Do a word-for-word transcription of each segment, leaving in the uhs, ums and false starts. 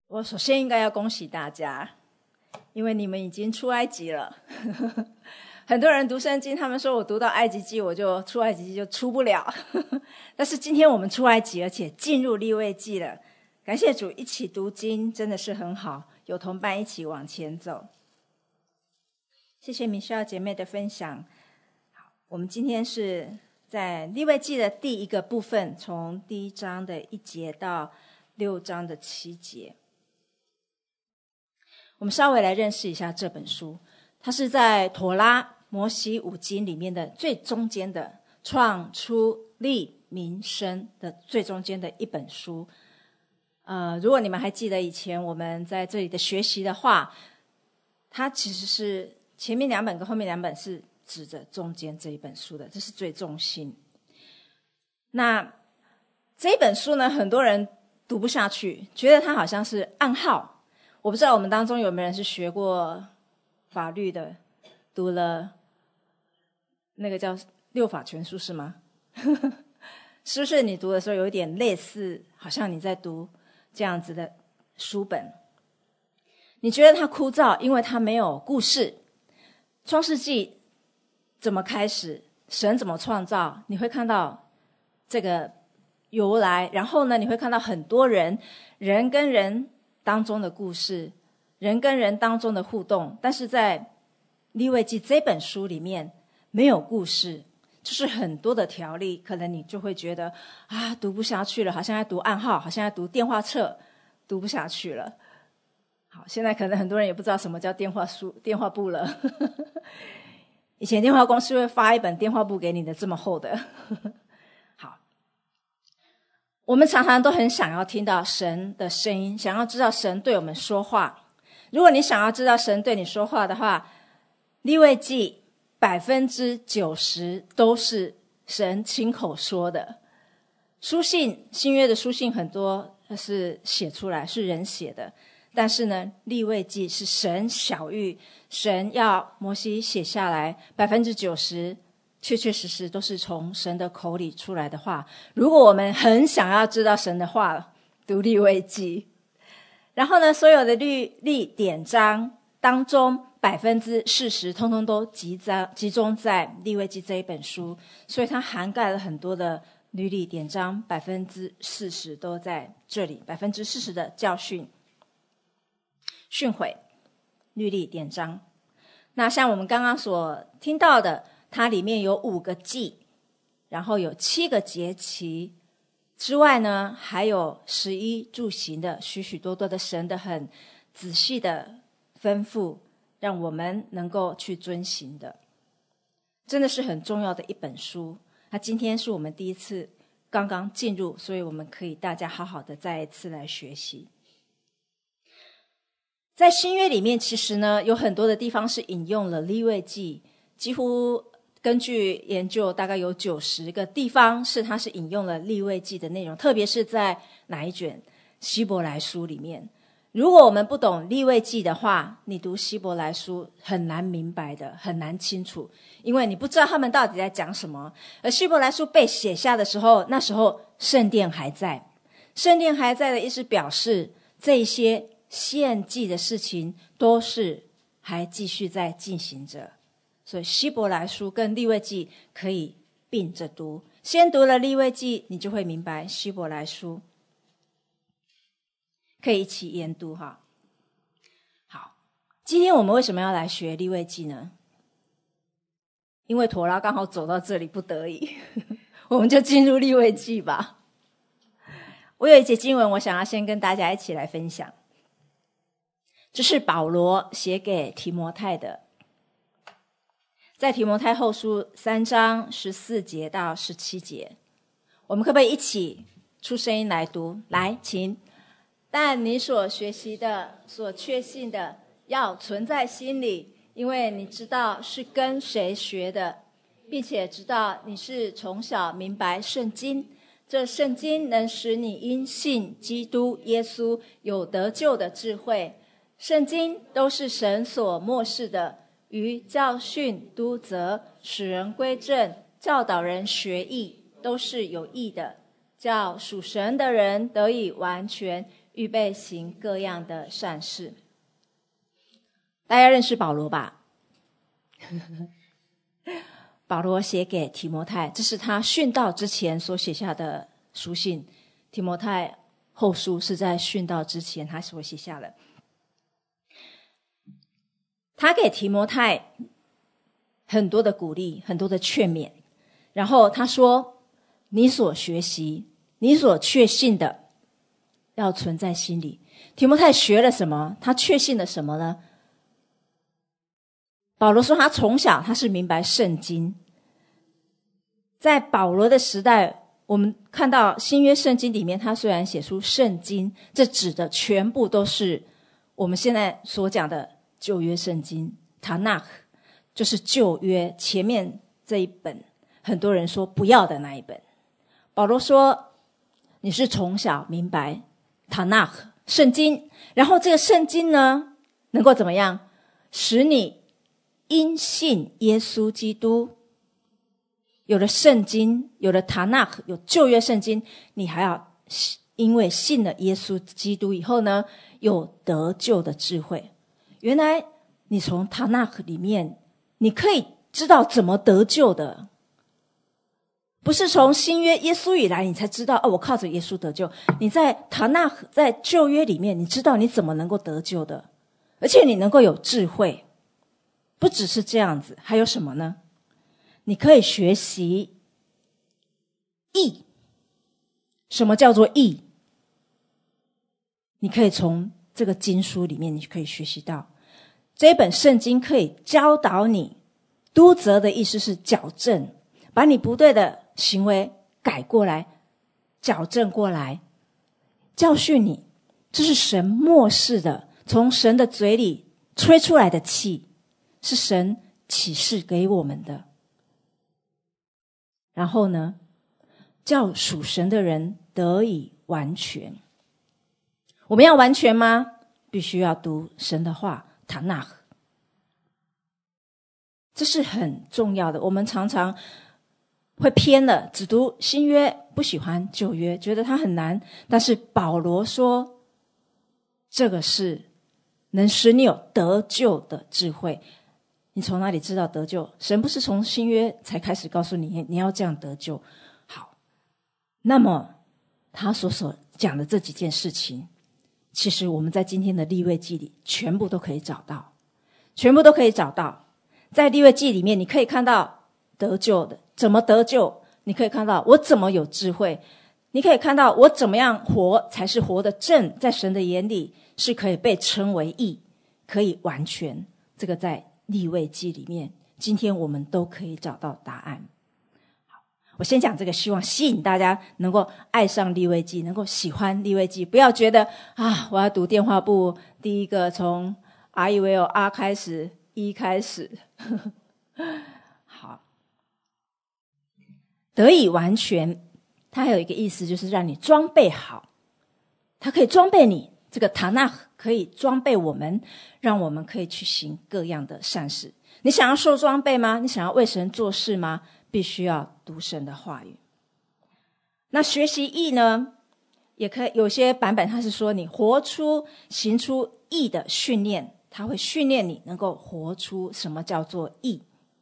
我首先应该要恭喜大家，因为你们已经出埃及了。很多人读圣经，他们说我读到埃及记我就出埃及记就出不了。但是今天我们出埃及，而且进入利未记了，感谢主，一起读经真的是很好，有同伴一起往前走。谢谢米歇尔姐妹的分享。好，我们今天是在利未记的第一个部分，从第一章的一节到六章的七节。我们稍微来认识一下这本书，它是在妥拉摩西五经里面的最中间的，创出立民生的最中间的一本书。呃，如果你们还记得以前我们在这里的学习的话，它其实是前面两本跟后面两本是指着中间这一本书的，这是最重心。那这一本书呢，很多人读不下去，觉得它好像是暗号。我不知道我们当中有没有人是学过法律的，读了那个叫六法全书是吗？是不是你读的时候有一点类似，好像你在读这样子的书本？你觉得它枯燥，因为它没有故事。创世纪怎么开始，神怎么创造，你会看到这个由来，然后呢，你会看到很多人人跟人当中的故事，人跟人当中的互动。但是在利未记这本书里面没有故事，就是很多的条例，可能你就会觉得啊，读不下去了，好像在读暗号，好像在读电话册，读不下去了。好，现在可能很多人也不知道什么叫电话书、电话簿了。以前电话公司会发一本电话簿给你的，这么厚的。好，我们常常都很想要听到神的声音，想要知道神对我们说话。如果你想要知道神对你说话的话，利未记百分之九十都是神亲口说的。书信，新约的书信很多是写出来，是人写的。但是呢，利未记是神晓谕，神要摩西写下来，百分之九十确确实实都是从神的口里出来的话。如果我们很想要知道神的话，读利未记。然后呢，所有的律例典章当中，百分之四十通通都集在集中在利未记这一本书，所以它涵盖了很多的律例典章，百分之四十都在这里，百分之四十的教训。训诲、律例典章。那像我们刚刚所听到的，它里面有五个祭，然后有七个节期之外呢，还有食衣住行的许许多多的神的很仔细的吩咐，让我们能够去遵行的，真的是很重要的一本书。那今天是我们第一次刚刚进入，所以我们可以大家好好的再一次来学习。在新约里面，其实呢有很多的地方是引用了利未记，几乎根据研究大概有九十个地方是它是引用了利未记的内容，特别是在哪一卷希伯来书里面。如果我们不懂利未记的话，你读希伯来书很难明白的，很难清楚，因为你不知道他们到底在讲什么。而希伯来书被写下的时候，那时候圣殿还在，圣殿还在的意思表示这些献祭的事情都是还继续在进行着，所以希伯来书跟利未记可以并着读。先读了利未记，你就会明白希伯来书，可以一起研读哈。好，今天我们为什么要来学利未记呢？因为妥拉刚好走到这里，不得已，我们就进入利未记吧。我有一节经文，我想要先跟大家一起来分享。这是保罗写给提摩太的，在提摩太后书三章十四节到十七节，我们可不可以一起出声音来读？来，请。但你所学习的、所确信的，要存在心里，因为你知道是跟谁学的，并且知道你是从小明白圣经。这圣经能使你因信基督耶稣有得救的智慧。圣经都是神所默示的，于教训、督责、使人归正、教导人学义，都是有益的，叫属神的人得以完全， 预备行各样的善事。大家认识保罗吧？保罗写给提摩太，这是他殉道之前所写下的书信。提摩太后书是在殉道之前他所写下的。他给提摩太很多的鼓励，很多的劝勉，然后他说，你所学习，你所确信的要存在心里。提摩太学了什么？他确信了什么呢？保罗说他从小他是明白圣经。在保罗的时代，我们看到新约圣经里面，他虽然写出圣经，这指的全部都是我们现在所讲的旧约圣经，塔纳克就是旧约前面这一本很多人说不要的那一本。保罗说你是从小明白塔纳克圣经，然后这个圣经呢能够怎么样使你因信耶稣基督，有了圣经，有了塔纳克，有旧约圣经，你还要因为信了耶稣基督以后呢，有得救的智慧。原来你从塔纳克里面你可以知道怎么得救的，不是从新约耶稣以来你才知道哦，我靠着耶稣得救。你在塔纳克，在旧约里面，你知道你怎么能够得救的，而且你能够有智慧。不只是这样子，还有什么呢？你可以学习义。什么叫做义？你可以从这个经书里面你可以学习到，这本圣经可以教导你，督责的意思是矫正，把你不对的行为改过来，矫正过来，教训你。这是神默示的，从神的嘴里吹出来的气，是神启示给我们的。然后呢，叫属神的人得以完全。我们要完全吗？必须要读神的话，塔纳克。这是很重要的。我们常常会偏了，只读新约，不喜欢旧约，觉得它很难。但是保罗说，这个是能使你有得救的智慧。你从哪里知道得救？神不是从新约才开始告诉你你要这样得救。好，那么他所所讲的这几件事情，其实我们在今天的利未记里全部都可以找到，全部都可以找到。在利未记里面你可以看到得救的，怎么得救，你可以看到我怎么有智慧，你可以看到我怎么样活才是活得正，在神的眼里是可以被称为义，可以完全。这个在利未记里面今天我们都可以找到答案。好，我先讲这个，希望吸引大家能够爱上利未记，能够喜欢利未记。不要觉得啊，我要读电话簿第一个从 R E V O R 开始，一开始好，得以完全它还有一个意思，就是让你装备好，它可以装备你，这个塔纳可以装备我们，让我们可以去行各样的善事。你想要受装备吗？你想要为神做事吗？必须要读神的话语。那学习义呢，也可以有些版本它是说你活出行出义的训练，它会训练你能够活出什么叫做义，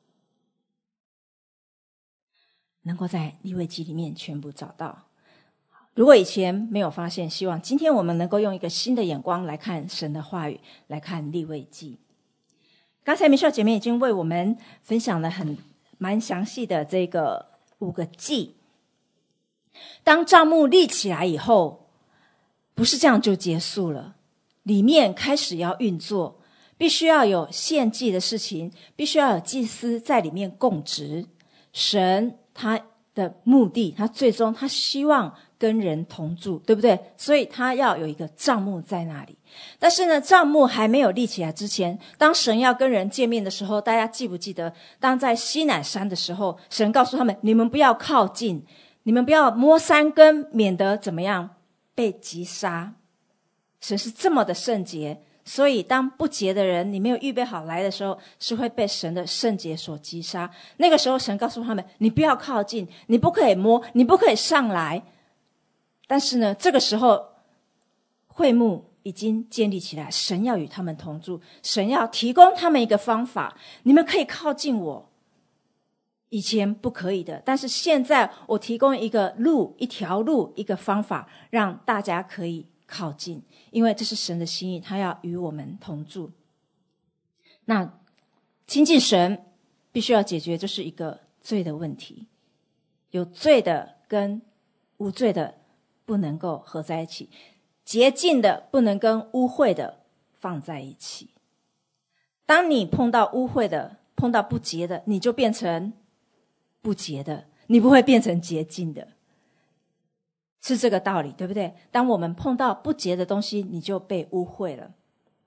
能够在利未记里面全部找到。如果以前没有发现，希望今天我们能够用一个新的眼光来看神的话语，来看利未记。刚才米秀姐妹已经为我们分享了很蛮详细的这个五个祭。当帐幕立起来以后，不是这样就结束了，里面开始要运作，必须要有献祭的事情，必须要有祭司在里面供职。神他的目的，他最终他希望跟人同住，对不对？所以他要有一个帐幕在那里。但是呢，帐幕还没有立起来之前，当神要跟人见面的时候，大家记不记得当在西乃山的时候，神告诉他们，你们不要靠近，你们不要摸山根，免得怎么样被击杀。神是这么的圣洁，所以当不洁的人你没有预备好来的时候，是会被神的圣洁所击杀。那个时候神告诉他们，你不要靠近，你不可以摸，你不可以上来。但是呢，这个时候会幕已经建立起来，神要与他们同住，神要提供他们一个方法，你们可以靠近我，以前不可以的，但是现在我提供一个路，一条路，一个方法，让大家可以靠近，因为这是神的心意，他要与我们同住。那亲近神必须要解决就是一个罪的问题，有罪的跟无罪的不能够合在一起，洁净的不能跟污秽的放在一起。当你碰到污秽的，碰到不洁的，你就变成不洁的，你不会变成洁净的，是这个道理，对不对？当我们碰到不洁的东西，你就被污秽了。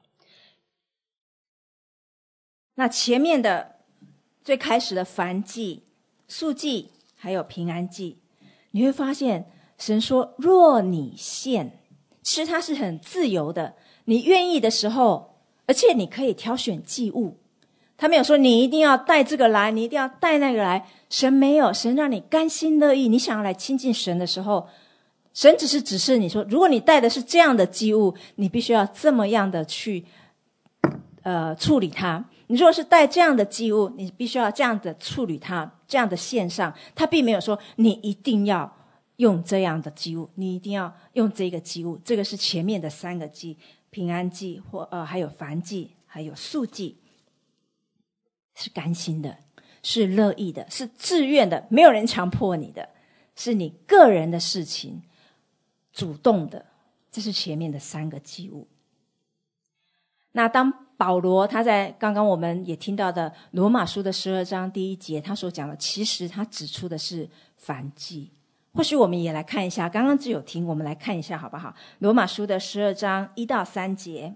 那前面的最开始的燔祭、素祭还有平安祭，你会发现神说若你献，其实它是很自由的，你愿意的时候，而且你可以挑选祭物，他没有说你一定要带这个来，你一定要带那个来，神没有，神让你甘心乐意，你想要来亲近神的时候，神只是指示你说，如果你带的是这样的祭物，你必须要这么样的去呃处理它，你如果是带这样的祭物，你必须要这样的处理它，这样的献上，他并没有说你一定要用这样的祭物，你一定要用这个祭物，这个是前面的三个祭，平安祭或呃还有燔祭还有素祭，是甘心的，是乐意的，是自愿的，没有人强迫你的，是你个人的事情，主动的，这是前面的三个祭物。那当保罗他在刚刚我们也听到的罗马书的十二章第一节，他所讲的，其实他指出的是燔祭。或许我们也来看一下，刚刚只有听，我们来看一下好不好？罗马书的十二章一到三节。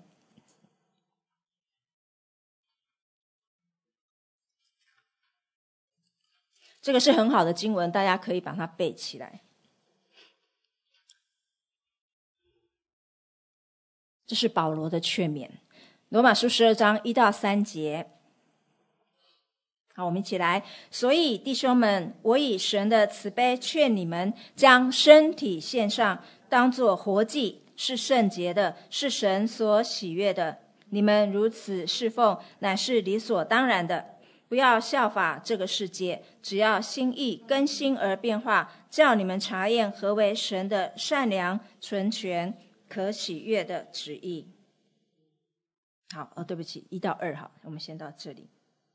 这个是很好的经文，大家可以把它背起来。这是保罗的劝勉，罗马书十二章一到三节。好，我们一起来。所以弟兄们，我以神的慈悲劝你们，将身体献上，当作活祭，是圣洁的，是神所喜悦的。你们如此侍奉，乃是理所当然的。不要效法这个世界，只要心意更新而变化，叫你们查验何为神的善良、纯全、可喜悦的旨意。好，哦，对不起，一到二，好，我们先到这里。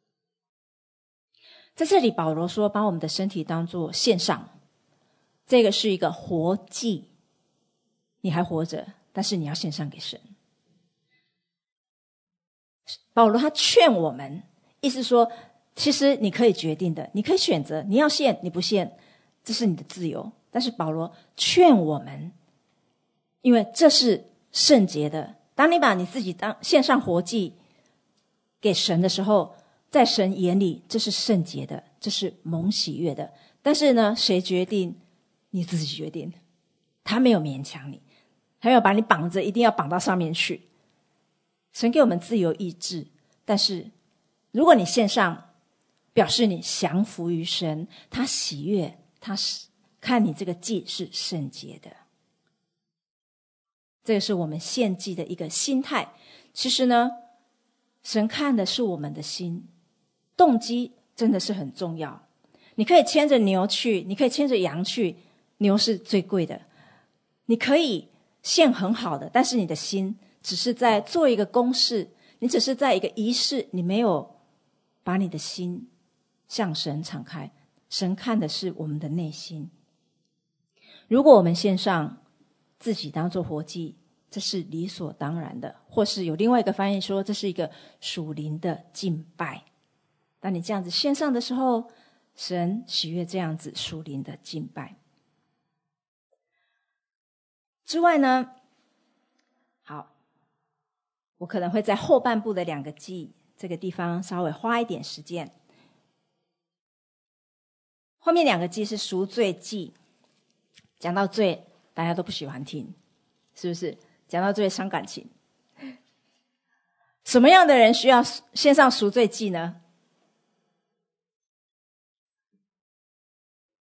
在这里保罗说把我们的身体当作献上，这个是一个活祭，你还活着，但是你要献上给神。保罗他劝我们，意思说其实你可以决定的，你可以选择，你要献你不献，这是你的自由，但是保罗劝我们，因为这是圣洁的，当你把你自己当献上活祭给神的时候，在神眼里这是圣洁的，这是蒙喜悦的。但是呢，谁决定？你自己决定，他没有勉强你，他没有把你绑着一定要绑到上面去。神给我们自由意志，但是如果你献上，表示你降服于神，他喜悦，他看你这个祭是圣洁的。这个是我们献祭的一个心态。其实呢，神看的是我们的心，动机真的是很重要。你可以牵着牛去，你可以牵着羊去，牛是最贵的，你可以献很好的，但是你的心只是在做一个公事，你只是在一个仪式，你没有把你的心向神敞开。神看的是我们的内心。如果我们献上自己当作活祭，这是理所当然的，或是有另外一个翻译说这是一个属灵的敬拜。当你这样子献上的时候，神喜悦这样子属灵的敬拜。之外呢，好，我可能会在后半部的两个祭这个地方稍微花一点时间。后面两个祭是赎罪祭，讲到罪大家都不喜欢听，是不是？讲到罪伤感情。什么样的人需要献上赎罪祭呢？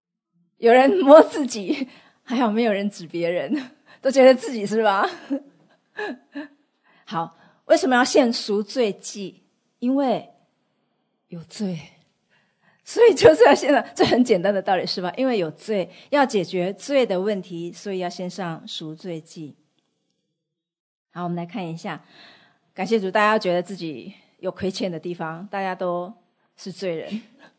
有人摸自己，还好没有人指别人，都觉得自己是吧？ 好，为什么要献赎罪祭？因为有罪，所以就是要献上，这很简单的道理是吧？因为有罪，要解决罪的问题，所以要献上赎罪祭。好，我们来看一下，感谢主，大家觉得自己有亏欠的地方，大家都是罪人。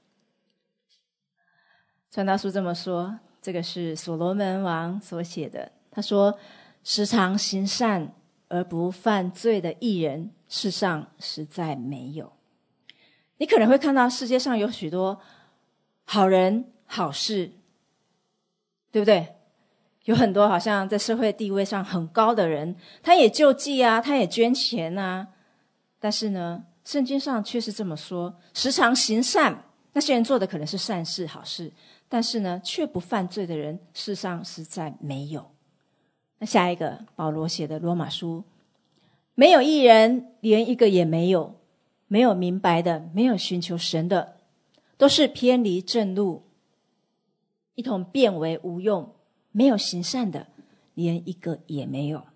传道书这么说，这个是所罗门王所写的，他说，时常行善而不犯罪的义人，世上实在没有。你可能会看到世界上有许多好人好事，对不对？有很多好像在社会地位上很高的人，他也救济啊，他也捐钱啊，但是呢，圣经上却是这么说，时常行善，那些人做的可能是善事好事，但是呢，却不犯罪的人，世上实在没有。那下一个，保罗写的罗马书，没有义人，连一个也没有，没有明白的，没有寻求神的，都是偏离正路，一同变为无用，没有行善的，连一个也没有。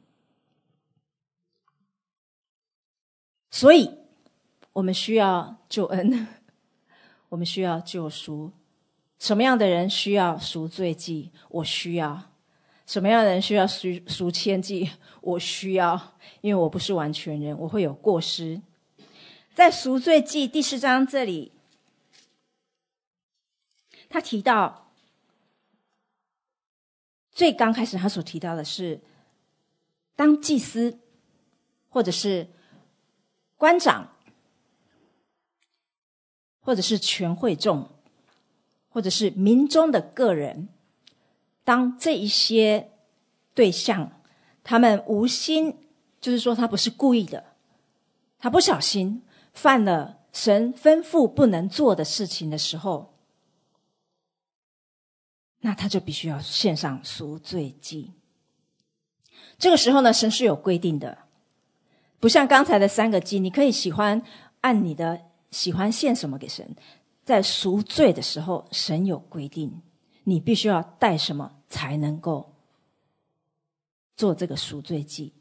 所以我们需要救恩，我们需要救赎。什么样的人需要赎罪祭？我需要。什么样的人需要赎赎愆祭？我需要，因为我不是完全人，我会有过失。在赎罪记第四章这里，他提到最刚开始他所提到的是，当祭司或者是官长或者是全会众或者是民中的个人，当这一些对象他们无心，就是说他不是故意的，他不小心犯了神吩咐不能做的事情的时候，那他就必须要献上赎罪祭。这个时候呢，神是有规定的，不像刚才的三个祭，你可以喜欢按你的喜欢献什么给神，在赎罪的时候，神有规定，你必须要带什么才能够做这个赎罪祭。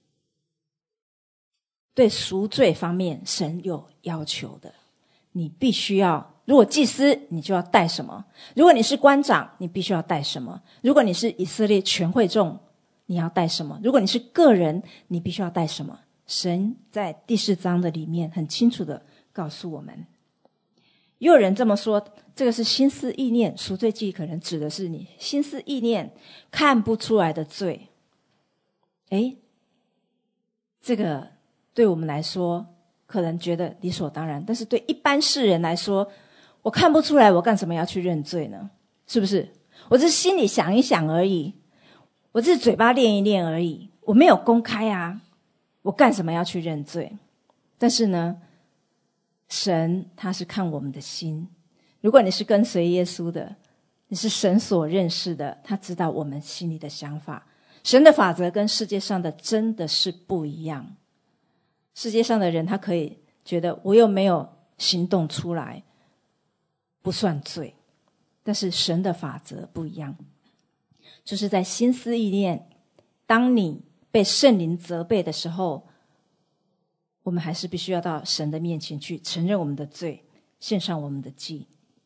对赎罪方面，神有要求的，你必须要，如果祭司，你就要带什么；如果你是官长，你必须要带什么；如果你是以色列全会众，你要带什么；如果你是个人，你必须要带什么。神在第四章的里面很清楚的告诉我们。也有人这么说，这个是心思意念，赎罪祭可能指的是你心思意念看不出来的罪。诶，这个对我们来说可能觉得理所当然，但是对一般世人来说，我看不出来，我干什么要去认罪呢？是不是？我只是心里想一想而已，我只是嘴巴念一念而已，我没有公开啊，我干什么要去认罪？但是呢，神他是看我们的心，如果你是跟随耶稣的，你是神所认识的，他知道我们心里的想法。神的法则跟世界上的真的是不一样。世界上的人他可以觉得我又没有行动出来，不算罪，但是神的法则不一样，就是在心思意念，当你被圣灵责备的时候，我们还是必须要到神的面前去承认我们的罪，献上我们的祭。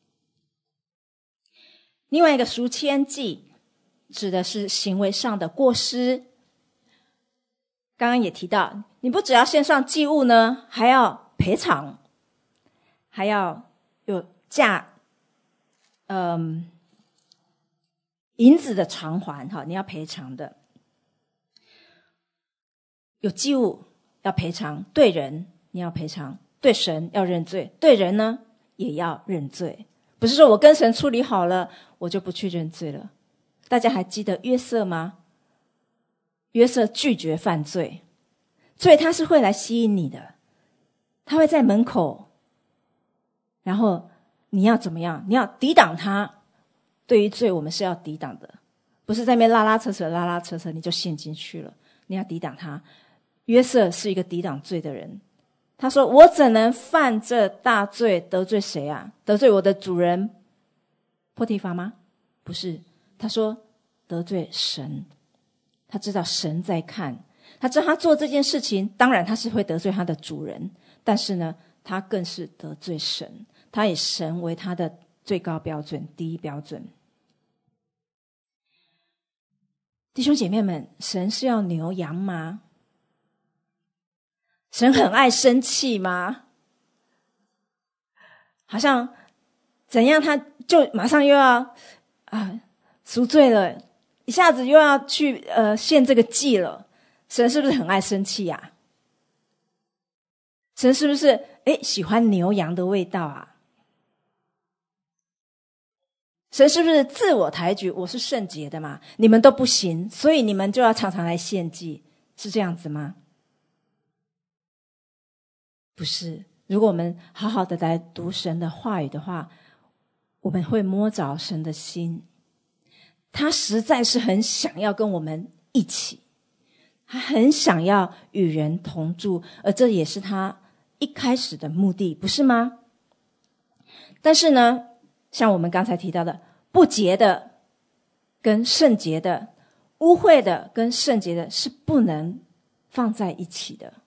另外一个赎愆祭指的是行为上的过失，刚刚也提到，你不只要献上祭物呢，还要赔偿，还要有价嗯银子的偿还，好，你要赔偿的。有祭物要赔偿，对人你要赔偿，对神要认罪，对人呢也要认罪。不是说我跟神处理好了，我就不去认罪了。大家还记得约瑟吗？约瑟拒绝犯罪，罪他是会来吸引你的，他会在门口，然后你要怎么样？你要抵挡他。对于罪，我们是要抵挡的，不是在那边拉拉扯扯拉拉扯扯你就陷进去了，你要抵挡他。约瑟是一个抵挡罪的人，他说我怎能犯这大罪，得罪谁啊？得罪我的主人波提乏吗？不是，他说得罪神。他知道神在看， 他知道他做这件事情，当然他是会得罪他的主人，但是呢，他更是得罪神，他以神为他的最高标准，第一标准。弟兄姐妹们，神是要牛羊吗？神很爱生气吗？好像怎样他就马上又要啊赎罪了，一下子又要去呃献这个祭了。神是不是很爱生气啊？神是不是诶喜欢牛羊的味道啊？神是不是自我抬举？我是圣洁的嘛，你们都不行，所以你们就要常常来献祭，是这样子吗？不是。如果我们好好的来读神的话语的话，我们会摸着神的心，他实在是很想要跟我们一起，他很想要与人同住，而这也是他一开始的目的，不是吗？但是呢，像我们刚才提到的，不洁的跟圣洁的，污秽的跟圣洁的是不能放在一起的。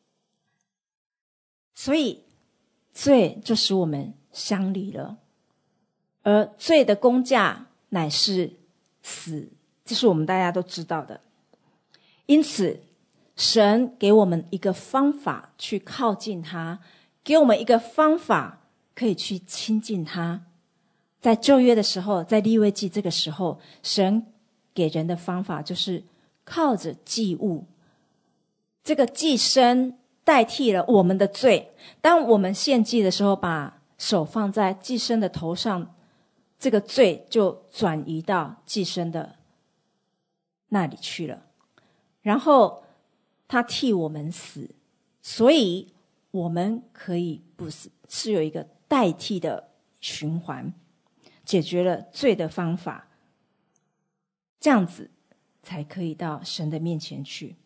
所以罪就使我们相离了，而罪的工价乃是死，这是我们大家都知道的。因此神给我们一个方法去靠近他，给我们一个方法可以去亲近他。在旧约的时候，在利未记这个时候，神给人的方法就是靠着祭物，这个祭牲代替了我们的罪。当我们献祭的时候，把手放在祭牲的头上，这个罪就转移到祭牲的那里去了，然后他替我们死，所以我们可以不死，是有一个代替的循环，解决了罪的方法，这样子才可以到神的面前去。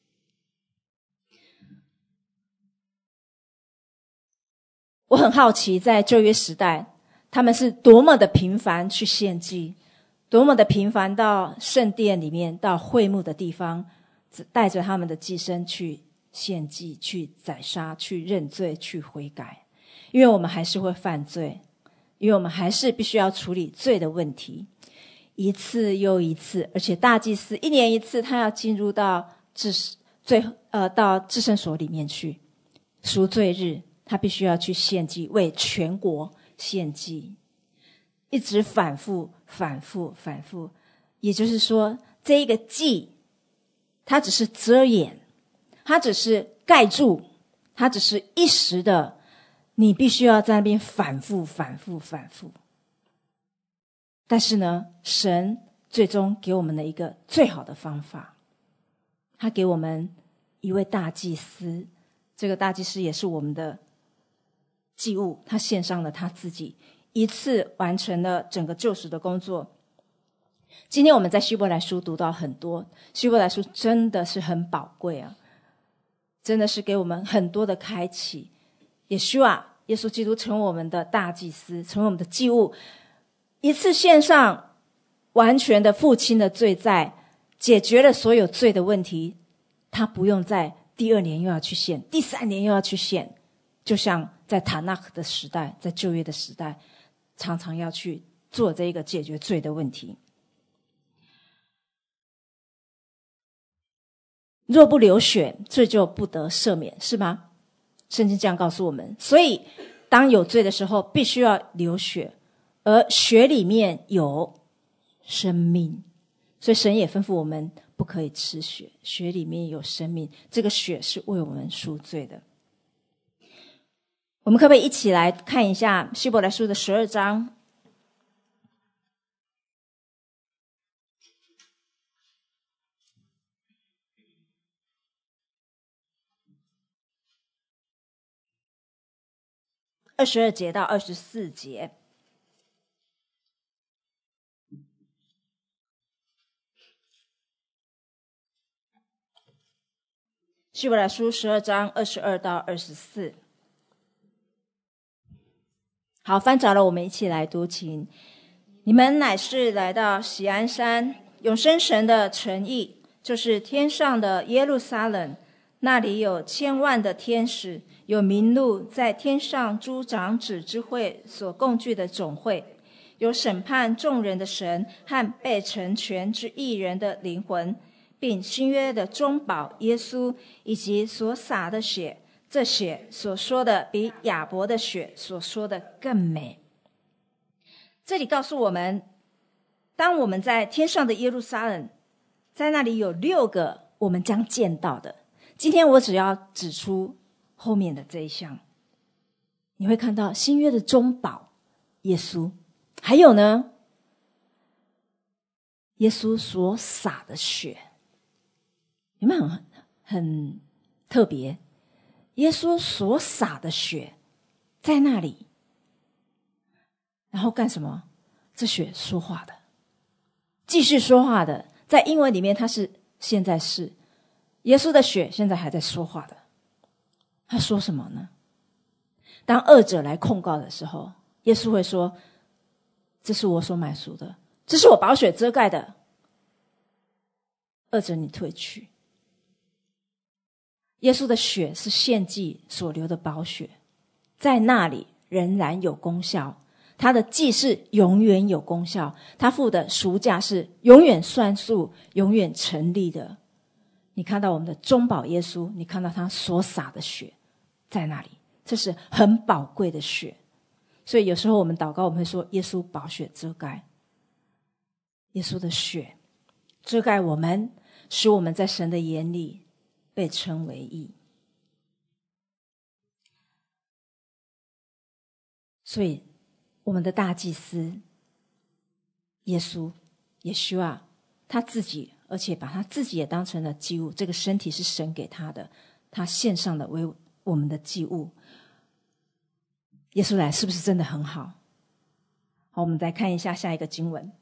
我很好奇，在旧约时代，他们是多么的频繁去献祭，多么的频繁到圣殿里面，到会幕的地方，带着他们的祭牲去献祭，去宰杀，去认罪，去悔改。因为我们还是会犯罪，因为我们还是必须要处理罪的问题，一次又一次。而且大祭司一年一次，他要进入到至最呃到至圣所里面去赎罪日，他必须要去献祭，为全国献祭，一直反复反复反复。也就是说，这一个祭它只是遮掩，它只是盖住，它只是一时的，你必须要在那边反复反复反复。但是呢，神最终给我们了一个最好的方法，他给我们一位大祭司，这个大祭司也是我们的祭物，他献上了他自己，一次完成了整个救赎的工作。今天我们在希伯来书读到很多，希伯来书真的是很宝贵啊，真的是给我们很多的开启。也希望耶稣基督成为我们的大祭司，成为我们的祭物，一次献上完全的父亲的罪债，解决了所有罪的问题，他不用在第二年又要去献，第三年又要去献，就像在塔纳克的时代，在旧约的时代，常常要去做这个解决罪的问题。若不流血，罪就不得赦免，是吗？圣经这样告诉我们。所以当有罪的时候，必须要流血，而血里面有生命，所以神也吩咐我们不可以吃血，血里面有生命，这个血是为我们赎罪的。我们可不可以一起来看一下希伯来书的十二章二十二节到二十四节。希伯来书十二章二十二到二十四。好，翻着了，我们一起来读，请。你们乃是来到锡安山，永生神的诚意就是天上的耶路撒冷，那里有千万的天使，有名录在天上诸长子之会所共聚的总会，有审判众人的神和被成全之义人的灵魂，并新约的中保耶稣，以及所洒的血，这血所说的比亚伯的血所说的更美。这里告诉我们，当我们在天上的耶路撒冷，在那里有六个我们将见到的。今天我只要指出后面的这一项，你会看到新约的中保耶稣，还有呢，耶稣所洒的血，有没有很很特别？耶稣所洒的血在那里，然后干什么？这血说话的，继续说话的。在英文里面，它是现在是耶稣的血现在还在说话的。他说什么呢？当恶者来控告的时候，耶稣会说，这是我所买赎的，这是我宝血遮盖的，恶者你退去。耶稣的血是献祭所流的宝血，在那里仍然有功效，他的祭是永远有功效，他付的赎价是永远算数，永远成立的。你看到我们的中保耶稣，你看到他所洒的血在那里，这是很宝贵的血。所以有时候我们祷告，我们会说耶稣宝血遮盖，耶稣的血遮盖我们，使我们在神的眼里被称为义。所以我们的大祭司耶稣也需要他自己，而且把他自己也当成了祭物，这个身体是神给他的，他献上的为我们的祭物。耶稣来是不是真的很好？好，我们再看一下下一个经文，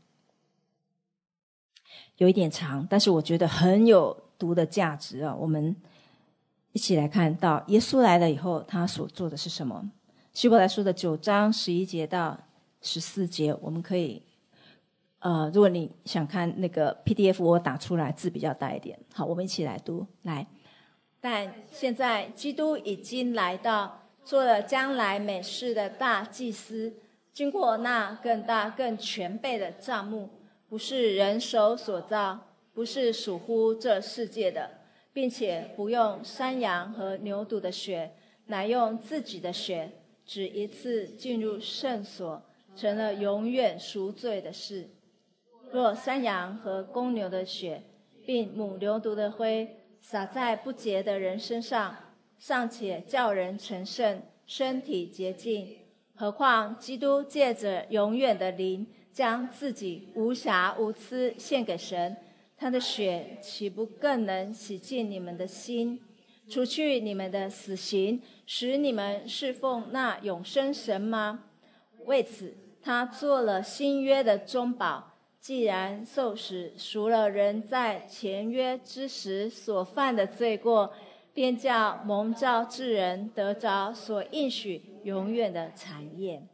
有一点长，但是我觉得很有读的价值啊。我们一起来看到耶稣来了以后，他所做的是什么？希伯来书的九章十一节到十四节，我们可以呃，如果你想看那个 P D F， 我打出来字比较大一点。好，我们一起来读。来，但现在基督已经来到，做了将来美事的大祭司，经过那更大更全备的帐幕，不是人手所造，不是属乎这世界的，并且不用山羊和牛犊的血，乃用自己的血，只一次进入圣所，成了永远赎罪的事。若山羊和公牛的血，并母牛犊的灰，洒在不洁的人身上，尚且叫人成圣，身体洁净，何况基督借着永远的灵，将自己无瑕无疵献给神，他的血岂不更能洗净你们的心，除去你们的死刑，使你们侍奉那永生神吗？为此他做了新约的中保，既然受死赎了人在前约之时所犯的罪过，便叫蒙召之人得着所应许永远的产业。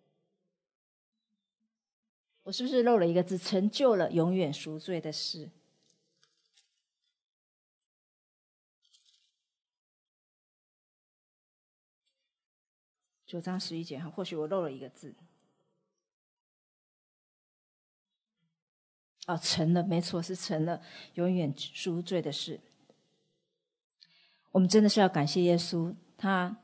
我是不是漏了一个字？成就了永远赎罪的事。九章十一节，或许我漏了一个字。哦，成了，没错，是成了永远赎罪的事。我们真的是要感谢耶稣，他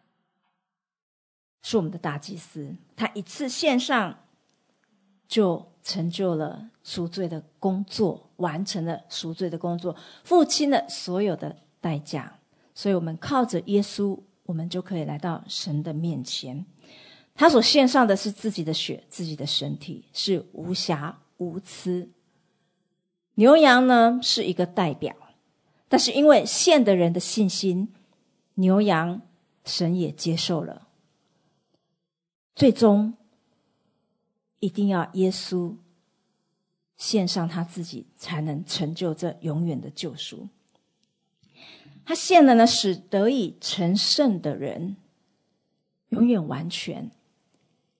是我们的大祭司，他一次献上就成就了赎罪的工作，完成了赎罪的工作，付清了所有的代价。所以我们靠着耶稣，我们就可以来到神的面前。他所献上的是自己的血，自己的身体，是无瑕无疵。牛羊呢是一个代表，但是因为献的人的信心，牛羊神也接受了。最终一定要耶稣献上他自己，才能成就这永远的救赎。他献了呢，使得以成圣的人永远完全。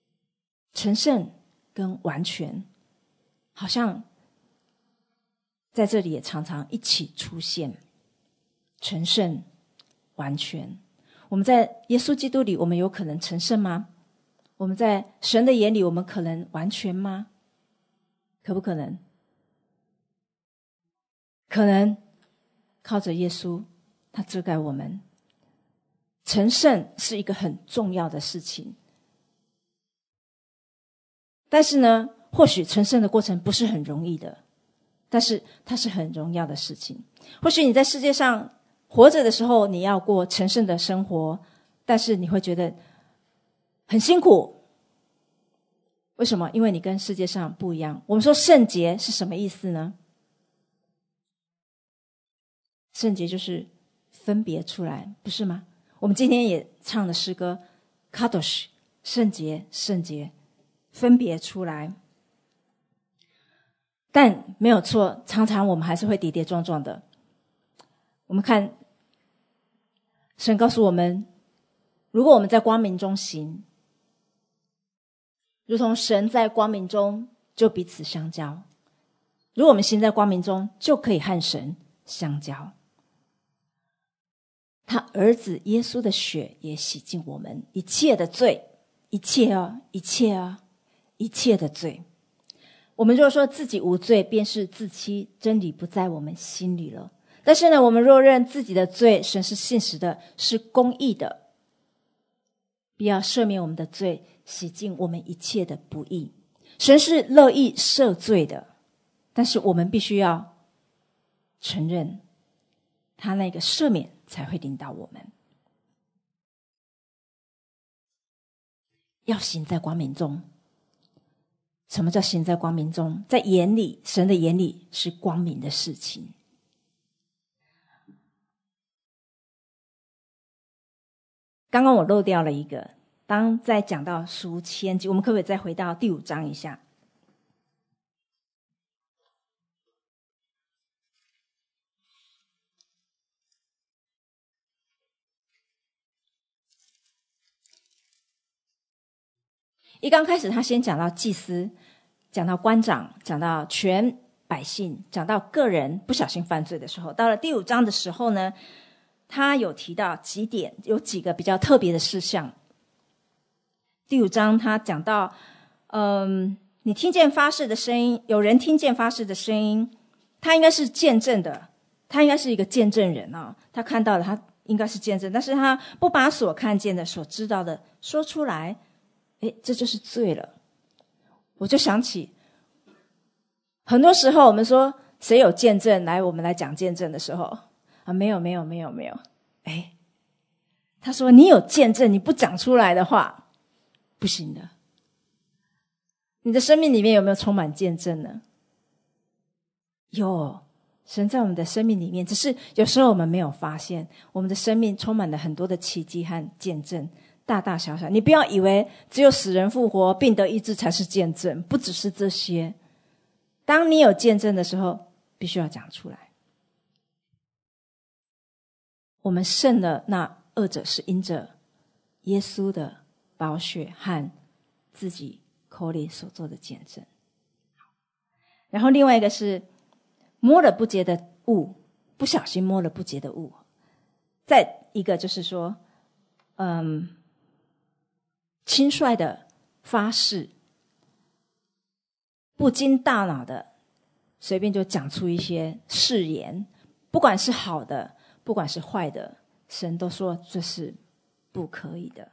成圣跟完全好像在这里也常常一起出现。成圣完全，我们在耶稣基督里，我们有可能成圣吗？我们在神的眼里，我们可能完全吗？可不可能？可能。靠着耶稣，他遮盖我们。成圣是一个很重要的事情，但是呢，或许成圣的过程不是很容易的，但是它是很荣耀的事情。或许你在世界上活着的时候，你要过成圣的生活，但是你会觉得很辛苦。为什么？因为你跟世界上不一样。我们说圣洁是什么意思呢？圣洁就是分别出来，不是吗？我们今天也唱的诗歌 Kadosh， 圣洁圣洁，分别出来。但没有错，常常我们还是会跌跌撞撞的。我们看神告诉我们，如果我们在光明中行，如同神在光明中，就彼此相交。如果我们行在光明中，就可以和神相交。他儿子耶稣的血也洗净我们一切的罪，一切啊，一切啊，一切的罪。我们若说自己无罪，便是自欺，真理不在我们心里了。但是呢，我们若认自己的罪，神是信实的，是公义的，必要赦免我们的罪，洗净我们一切的不义。神是乐意赦罪的，但是我们必须要承认他那个赦免才会领导我们。要行在光明中。什么叫行在光明中？在眼里，神的眼里是光明的事情。刚刚我漏掉了一个，当在讲到赎愆祭，我们可不可以再回到第五章一下？一刚开始他先讲到祭司，讲到官长，讲到全百姓，讲到个人不小心犯罪的时候，到了第五章的时候呢，他有提到几点，有几个比较特别的事项。第五章他讲到嗯，你听见发誓的声音，有人听见发誓的声音，他应该是见证的，他应该是一个见证人啊，他看到了，他应该是见证，但是他不把所看见的所知道的说出来，诶，这就是罪了。我就想起很多时候我们说谁有见证，来我们来讲见证的时候啊，没有没有没有没有，诶，他说你有见证，你不讲出来的话不行的。你的生命里面有没有充满见证呢？有，神在我们的生命里面，只是有时候我们没有发现，我们的生命充满了很多的奇迹和见证，大大小小。你不要以为只有死人复活、病得医治才是见证，不只是这些。当你有见证的时候，必须要讲出来。我们胜了那恶者，是因着耶稣的宝血和自己口里所做的见证。然后另外一个是摸了不洁的物，不小心摸了不洁的物。再一个就是说嗯，轻率的发誓，不经大脑的随便就讲出一些誓言，不管是好的不管是坏的，神都说这是不可以的。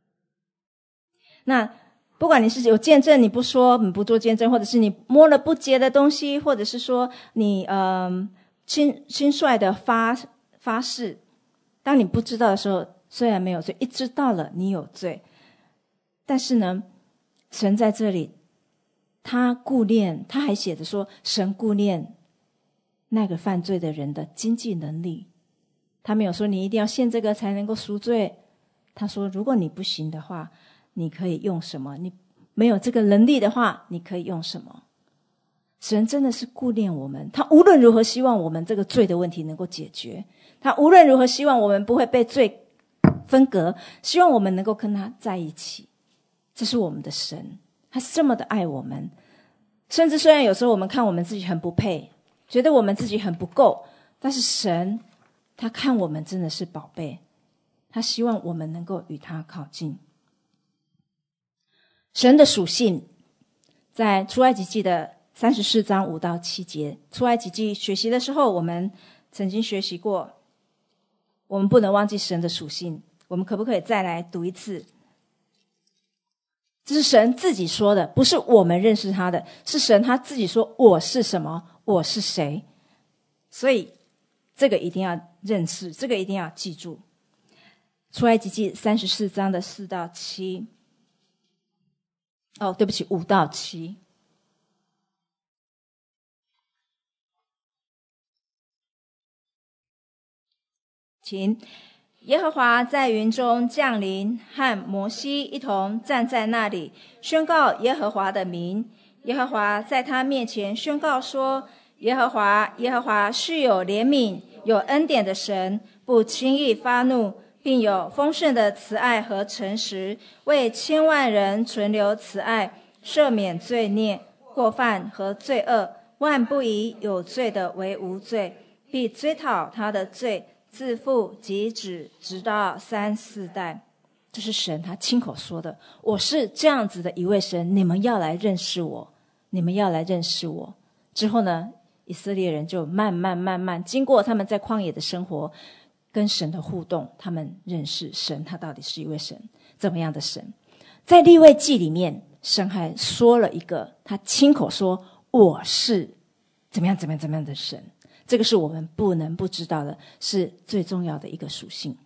那不管你是有见证你不说，你不做见证，或者是你摸了不洁的东西，或者是说你嗯轻轻率的发发誓，当你不知道的时候，虽然没有罪，一知道了你有罪，但是呢，神在这里他顾念，他还写着说神顾念那个犯罪的人的经济能力。他没有说你一定要献这个才能够赎罪，他说如果你不行的话，你可以用什么，你没有这个能力的话，你可以用什么。神真的是顾念我们，他无论如何希望我们这个罪的问题能够解决，他无论如何希望我们不会被罪分隔，希望我们能够跟他在一起。这是我们的神，他是这么的爱我们。甚至虽然有时候我们看我们自己很不配， 觉得我们自己很不够，但是神他看我们真的是宝贝，他希望我们能够与他靠近。神的属性在出埃及记的三十四章五到七节，出埃及记学习的时候我们曾经学习过，我们不能忘记神的属性，我们可不可以再来读一次？这是神自己说的，不是我们认识他的，是神他自己说我是什么，我是谁。所以这个一定要认识，这个一定要记住。出埃及记三十四章的四到七，哦，对不起，五到七。请，耶和华在云中降临，和摩西一同站在那里，宣告耶和华的名。耶和华在他面前宣告说：耶和华，耶和华是有怜悯、有恩典的神，不轻易发怒，并有丰盛的慈爱和诚实，为千万人存留慈爱，赦免罪孽、过犯和罪恶，万不以有罪的为无罪，必追讨他的罪，自父及子，直到三四代。这是神他亲口说的，我是这样子的一位神，你们要来认识我，你们要来认识我。之后呢，以色列人就慢慢慢慢经过他们在旷野的生活，跟神的互动，他们认识神他到底是一位神，怎么样的神。在利未记里面，神还说了一个，他亲口说我是怎么样怎么样怎么样的神，这个是我们不能不知道的，是最重要的一个属性。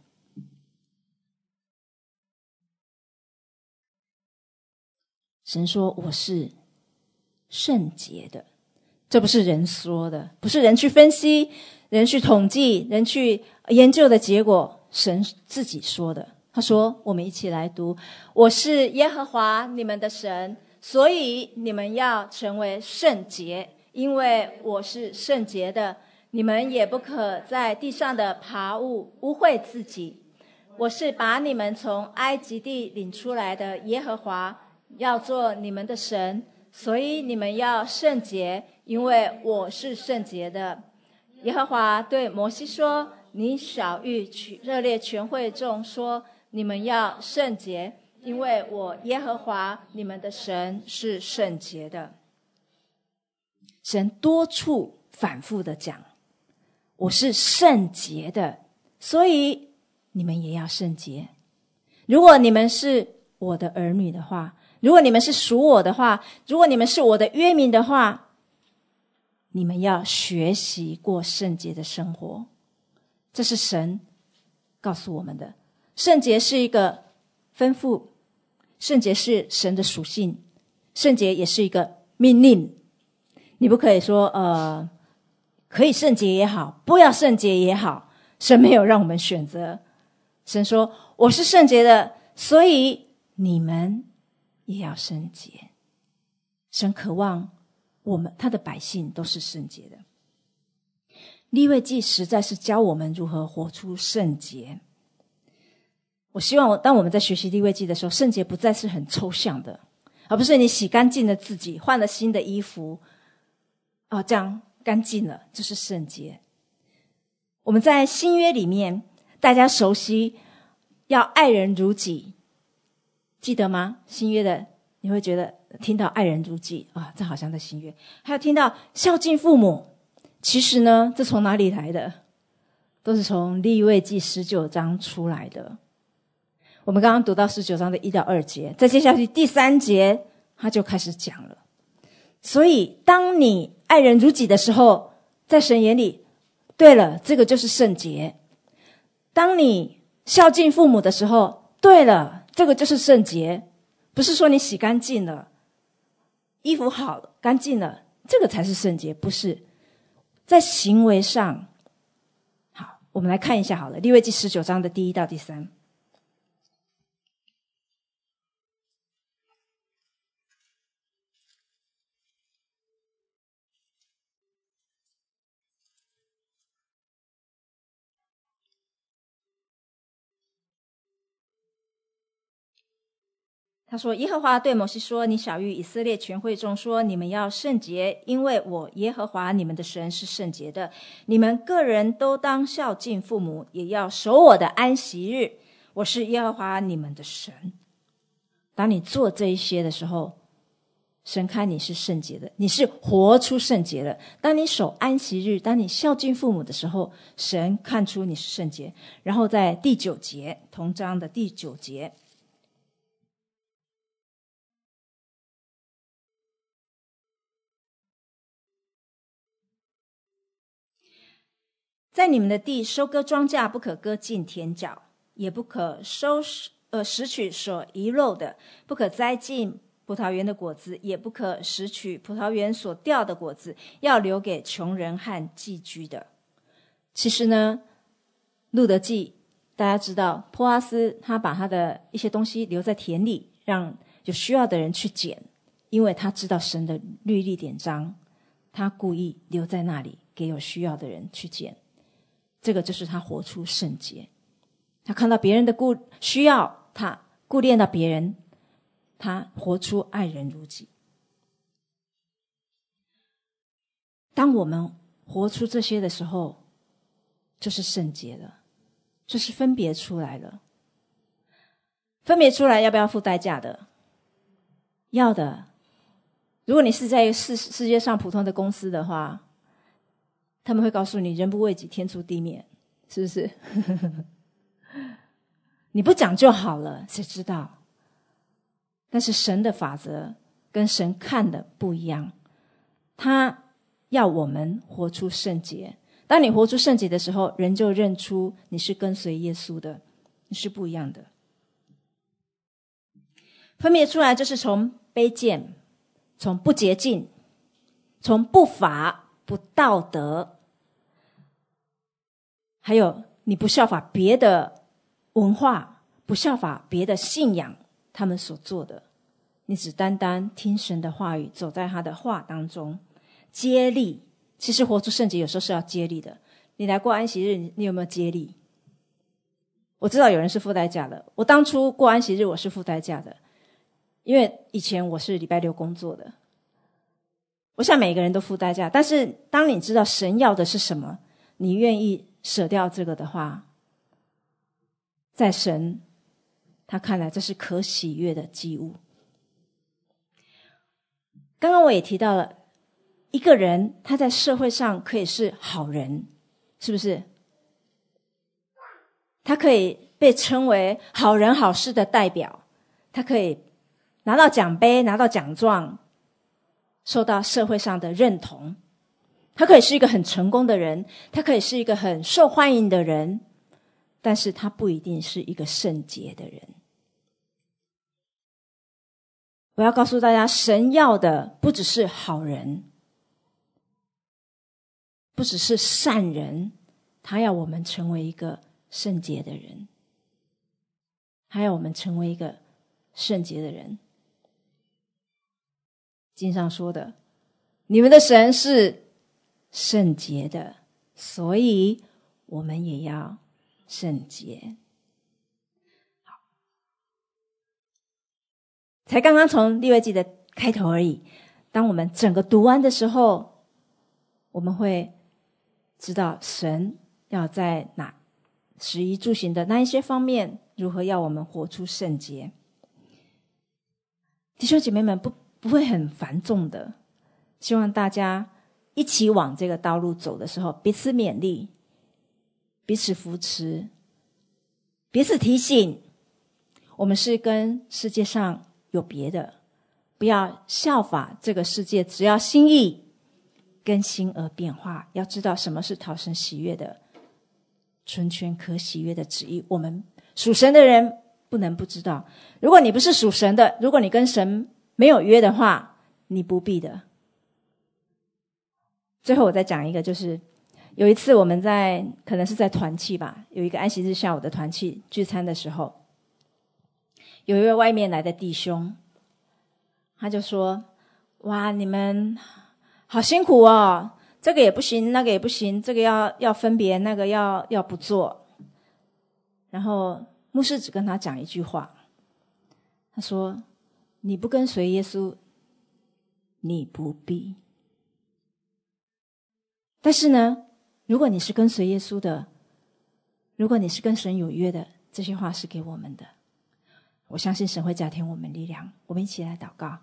神说我是圣洁的，这不是人说的，不是人去分析、人去统计、人去研究的结果，神自己说的。他说，我们一起来读：我是耶和华你们的神，所以你们要成为圣洁，因为我是圣洁的。你们也不可在地上的爬物污秽自己。我是把你们从埃及地领出来的耶和华，要做你们的神，所以你们要圣洁，因为我是圣洁的。耶和华对摩西说：你晓谕热列全会众说，你们要圣洁，因为我耶和华你们的神是圣洁的。神多处反复的讲，我是圣洁的，所以你们也要圣洁。如果你们是我的儿女的话，如果你们是属我的话，如果你们是我的约民的话，你们要学习过圣洁的生活。这是神告诉我们的。圣洁是一个吩咐，圣洁是神的属性，圣洁也是一个命令。你不可以说呃，可以圣洁也好，不要圣洁也好，神没有让我们选择。神说我是圣洁的，所以你们也要圣洁。神渴望我们他的百姓都是圣洁的。利未记实在是教我们如何活出圣洁。我希望当我们在学习利未记的时候，圣洁不再是很抽象的，而不是你洗干净了自己，换了新的衣服，哦，这样干净了就是圣洁。我们在新约里面，大家熟悉要爱人如己，记得吗？新约的你会觉得听到爱人如己啊，这好像在新约。还有听到孝敬父母，其实呢，这从哪里来的？都是从利未记十九章出来的。我们刚刚读到十九章的一到二节，再接下去第三节他就开始讲了。所以当你爱人如己的时候，在神眼里，对了，这个就是圣洁。当你孝敬父母的时候，对了，这个就是圣洁。不是说你洗干净了，衣服好干净了，这个才是圣洁，不是。在行为上，好，我们来看一下好了，利未记十九章的第一到第三。 他说，耶和华对摩西说，你晓谕以色列全会众说，你们要圣洁，因为我耶和华你们的神是圣洁的。你们个人都当孝敬父母，也要守我的安息日，我是耶和华你们的神。当你做这一些的时候，神看你是圣洁的，你是活出圣洁了。当你守安息日，当你孝敬父母的时候，神看出你是圣洁。然后在第九节，同章的第九节，在你们的地收割庄稼，不可割尽田角，也不可收呃拾取所遗漏的，不可摘尽葡萄园的果子，也不可拾取葡萄园所掉的果子，要留给穷人和寄居的。其实呢，路得记大家知道，波阿斯他把他的一些东西留在田里，让有需要的人去捡，因为他知道神的律例典章，他故意留在那里给有需要的人去捡。这个就是他活出圣洁。他看到别人的顾需要，他顾念到别人，他活出爱人如己。当我们活出这些的时候，就是圣洁了，就是分别出来了。分别出来要不要付代价的？要的。如果你是在世世界上普通的公司的话，他们会告诉你人不为己，天诛地灭，是不是？你不讲就好了，谁知道？但是神的法则跟神看的不一样，他要我们活出圣洁。当你活出圣洁的时候，人就认出你是跟随耶稣的，你是不一样的。分别出来就是从卑贱，从不洁净，从不法不道德，还有你不效法别的文化，不效法别的信仰他们所做的，你只单单听神的话语，走在他的话当中，接力。其实活出圣洁有时候是要接力的。你来过安息日，你有没有接力？我知道有人是付代价的，我当初过安息日我是付代价的，因为以前我是礼拜六工作的。我想每个人都付代价，但是当你知道神要的是什么，你愿意舍掉这个的话，在神他看来这是可喜悦的祭物。刚刚我也提到了，一个人他在社会上可以是好人，是不是？他可以被称为好人好事的代表，他可以拿到奖杯，拿到奖状，受到社会上的认同。他可以是一个很成功的人，他可以是一个很受欢迎的人，但是他不一定是一个圣洁的人。我要告诉大家，神要的不只是好人，不只是善人，他要我们成为一个圣洁的人，他要我们成为一个圣洁的人。经上说的，你们的神是圣洁的，所以我们也要圣洁。好，才刚刚从利未记的开头而已，当我们整个读完的时候，我们会知道神要在哪食衣住行的那一些方面，如何要我们活出圣洁。弟兄姐妹们，不不会很繁重的，希望大家一起往这个道路走的时候，彼此勉励，彼此扶持，彼此提醒，我们是跟世界上有别的，不要效法这个世界，只要心意更新而变化，要知道什么是讨神喜悦的，纯全可喜悦的旨意。我们属神的人不能不知道。如果你不是属神的，如果你跟神没有约的话，你不必的。最后我再讲一个，就是有一次我们在可能是在团契吧，有一个安息日下午的团契聚餐的时候，有一位外面来的弟兄，他就说，哇，你们好辛苦哦，这个也不行，那个也不行，这个要要分别，那个要要不做。然后牧师只跟他讲一句话，他说， 你不跟随耶稣，你不必。但是呢，如果你是跟随耶稣的，如果你是跟神有约的，这些话是给我们的。我相信神会加添我们力量。我们一起来祷告。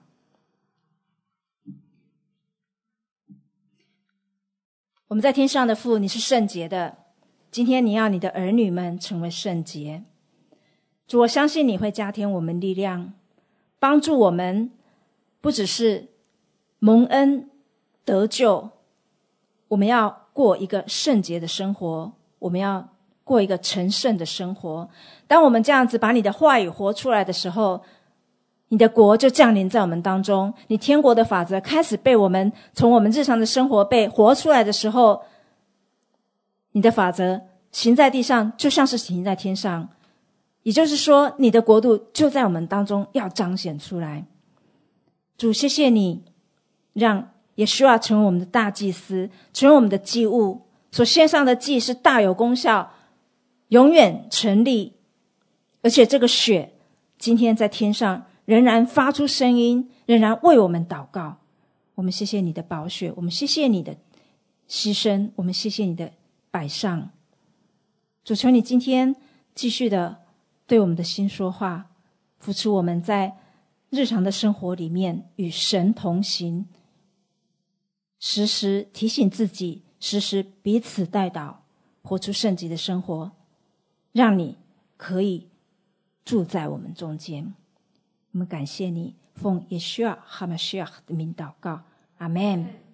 我们在天上的父，你是圣洁的，今天你要你的儿女们成为圣洁。主，我相信你会加添我们力量，帮助我们不只是蒙恩得救，我们要过一个圣洁的生活，我们要过一个成圣的生活。当我们这样子把你的话语活出来的时候，你的国就降临在我们当中，你天国的法则开始被我们从我们日常的生活被活出来的时候，你的法则行在地上就像是行在天上。也就是说，你的国度就在我们当中要彰显出来。主，谢谢你让耶稣啊成为我们的大祭司，成为我们的祭物，所献上的祭是大有功效，永远成立。而且这个血今天在天上仍然发出声音，仍然为我们祷告。我们谢谢你的宝血，我们谢谢你的牺牲，我们谢谢你的摆上。主，求你今天继续的对我们的心说话，扶持我们在日常的生活里面与神同行，时时提醒自己，时时彼此代祷，活出圣洁的生活，让你可以住在我们中间。我们感谢你，奉耶稣哈马西亚的名祷告，阿们。